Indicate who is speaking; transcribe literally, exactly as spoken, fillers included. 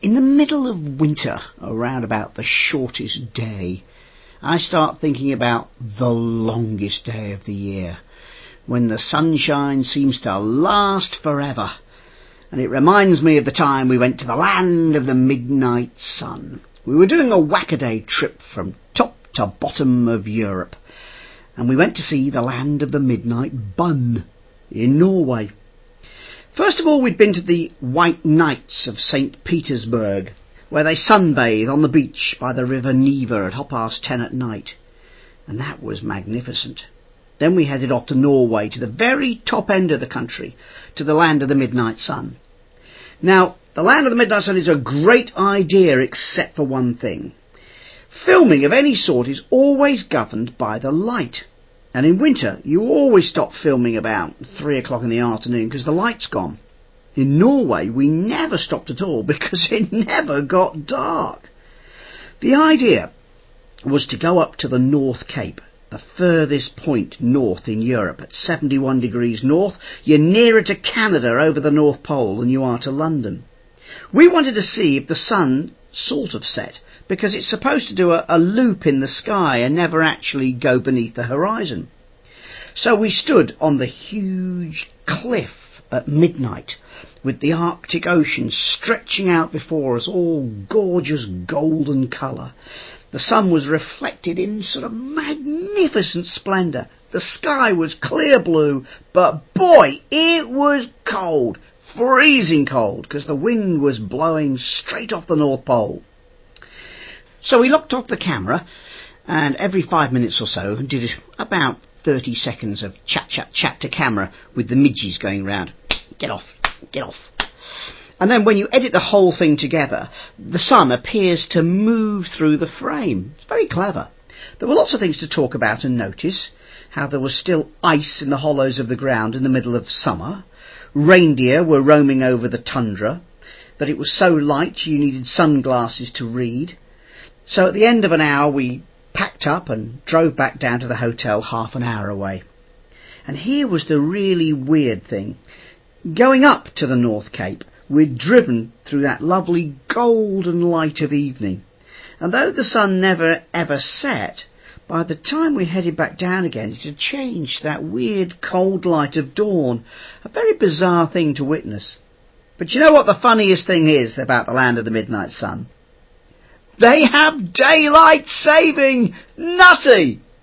Speaker 1: in the middle of winter, around about the shortest day, I start thinking about the longest day of the year, when the sunshine seems to last forever. And it reminds me of the time we went to the land of the midnight sun. We were doing a whack-a-day trip from top to bottom of Europe, and we went to see the land of the midnight bun in Norway. First of all, we'd been to the White Knights of Saint Petersburg, where they sunbathe on the beach by the river Neva at half past ten at night, and that was magnificent. Then we headed off to Norway, to the very top end of the country, to the land of the midnight sun. Now, the land of the midnight sun is a great idea, except for one thing. Filming of any sort is always governed by the light. And in winter, you always stop filming about three o'clock in the afternoon because the light's gone. In Norway, we never stopped at all because it never got dark. The idea was to go up to the North Cape, the furthest point north in Europe, at seventy-one degrees north. You're nearer to Canada over the North Pole than you are to London. We wanted to see if the sun sort of set, because it's supposed to do a, a loop in the sky and never actually go beneath the horizon. So we stood on the huge cliff at midnight, with the Arctic Ocean stretching out before us, all gorgeous golden colour. The sun was reflected in sort of magnificent splendour. The sky was clear blue, but boy, it was cold, freezing cold, because the wind was blowing straight off the North Pole. So we locked off the camera, and every five minutes or so did about thirty seconds of chat, chat, chat to camera with the midges going round. Get off, get off. And then when you edit the whole thing together, the sun appears to move through the frame. It's very clever. There were lots of things to talk about and notice. How there was still ice in the hollows of the ground in the middle of summer. Reindeer were roaming over the tundra. That it was so light you needed sunglasses to read. So at the end of an hour we packed up and drove back down to the hotel half an hour away. And here was the really weird thing. Going up to the North Cape, we'd driven through that lovely golden light of evening. And though the sun never ever set, by the time we headed back down again it had changed to that weird cold light of dawn. A very bizarre thing to witness. But you know what the funniest thing is about the land of the midnight sun? They have daylight saving! Nutty!